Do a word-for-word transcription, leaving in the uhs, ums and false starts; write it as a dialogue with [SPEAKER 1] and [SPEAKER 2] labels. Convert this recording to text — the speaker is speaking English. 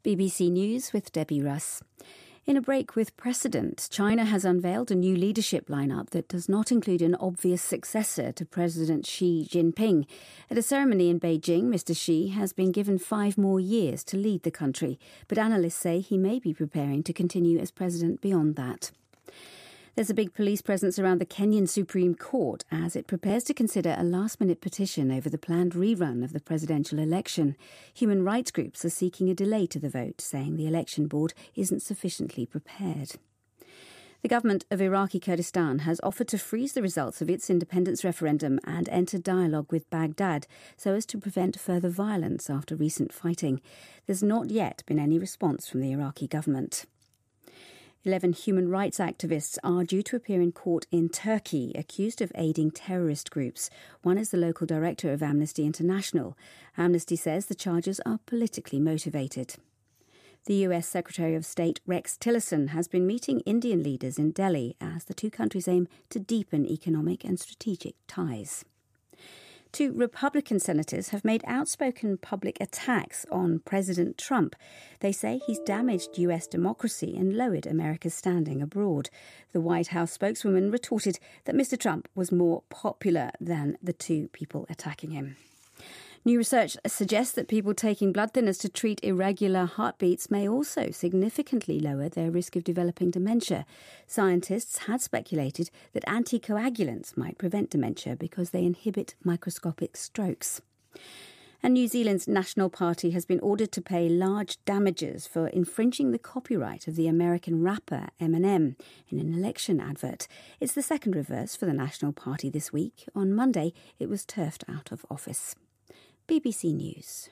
[SPEAKER 1] B B C News with Debbie Russ. In a break with precedent, China has unveiled a new leadership lineup that does not include an obvious successor to President Xi Jinping. At a ceremony in Beijing, Mister Xi has been given five more years to lead the country, but analysts say he may be preparing to continue as president beyond that. There's a big police presence around the Kenyan Supreme Court as it prepares to consider a last-minute petition over the planned rerun of the presidential election. Human rights groups are seeking a delay to the vote, saying the election board isn't sufficiently prepared. The government of Iraqi Kurdistan has offered to freeze the results of its independence referendum and enter dialogue with Baghdad so as to prevent further violence after recent fighting. There's not yet been any response from the Iraqi government. Eleven human rights activists are due to appear in court in Turkey, accused of aiding terrorist groups. One is the local director of Amnesty International. Amnesty says the charges are politically motivated. The U S Secretary of State Rex Tillerson has been meeting Indian leaders in Delhi as the two countries aim to deepen economic and strategic ties. Two Republican senators have made outspoken public attacks on President Trump. They say he's damaged U S democracy and lowered America's standing abroad. The White House spokeswoman retorted that Mister Trump was more popular than the two people attacking him. New research suggests that people taking blood thinners to treat irregular heartbeats may also significantly lower their risk of developing dementia. Scientists had speculated that anticoagulants might prevent dementia because they inhibit microscopic strokes. And New Zealand's National Party has been ordered to pay large damages for infringing the copyright of the American rapper Eminem in an election advert. It's the second reverse for the National Party this week. On Monday, it was turfed out of office. B B C News.